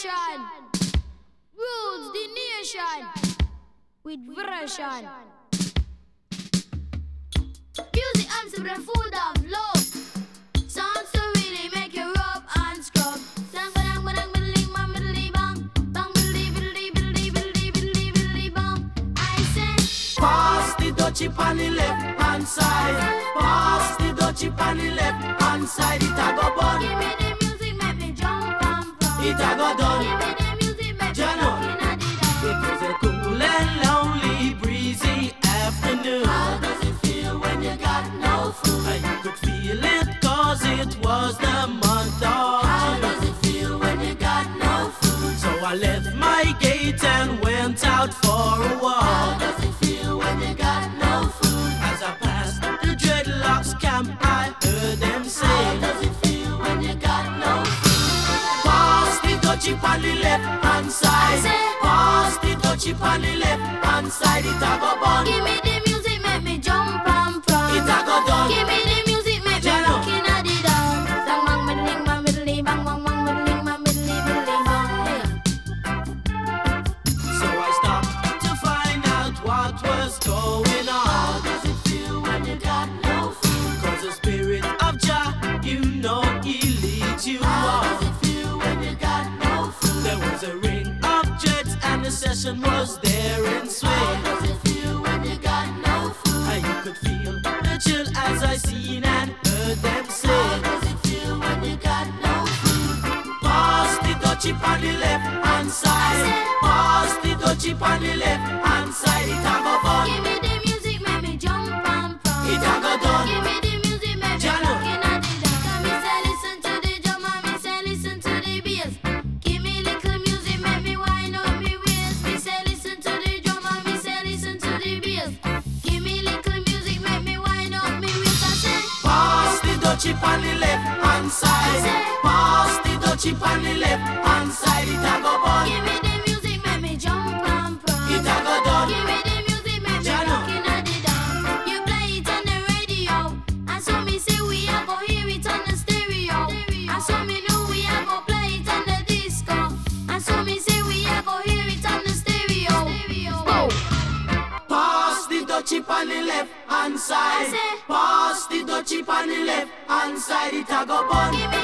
vibration. Rules the nation with version. Music and them full of love. Sounds to really make you rub and scrub. Dang bang bang biddly bang biddly bang bang biddly biddly biddly biddly biddly biddly bang. I say pass the dutchie on the left hand side. Pass the dutchie on the left hand side. It a go bun. Give me the music, make me jump and from. It a go done. Give me the music, make me Jano. looking at the dawn. It was a cool and lonely, breezy afternoon. How does it feel when you got no food? And you could feel it cause it was the month of How June. does it feel when you got no food? So I left my gate and went out for a How walk. does it feel when you got no food? As I passed the dreadlocks camp, I heard them How say, does it feel when you got no food? pass the dutchie on the left hand side. Pass the dutchie on the left hand side. It a go bun. Give me the music, make me jump and from. It a go done. Give me the music, make me Jano. looking at the dawn. Bang bang biddly bang biddly bang bang bang biddly bang biddly biddly bang. So I stopped to find out what was going How on. does it feel when you got no food? Cause the spirit of Jah, you know he leads you How on. does it feel when you got no food? There was a ring of jets and the session was there in How swing. does it feel when you got no food? And you could feel the chill as I seen and heard them How say, does it feel when you got no food? pass the dutchie on the left hand side. Pass the dutchie on the left hand side. It a go bun. Give me the music, make me jump and from. It a go done. Give me the music, make me Jano. looking at the dawn. Come me say listen to the drum and me say listen to the bass. Give me little music, make me wind up me waist. Me say listen to the drum and me say listen to the bass. Give me little music, make me wind up me waist. I say Pass the dutchie on the left hand side. Pass the dutchie on the left hand side. It a go bun. give me the music, make me jump and from. It a go done. Give me the music, make me Jano. looking at the dawn. You play it on the radio, and so me say we a go hear it on the stereo. And so me know we a go play it on the disco. And so me say we a go hear it on the stereo. Oh. Pass the dutchie on the left hand side. I say- Pass the dutchie on the left hand side. It a go bun. Give me